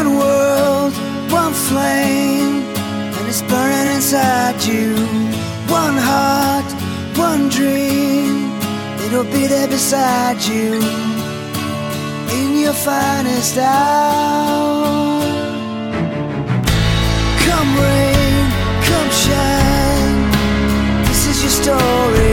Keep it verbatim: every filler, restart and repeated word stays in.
One world, one flame, and it's burning inside you. One heart, one dream, it'll be there beside you in your finest hour. Come rain, come shine, this is your story.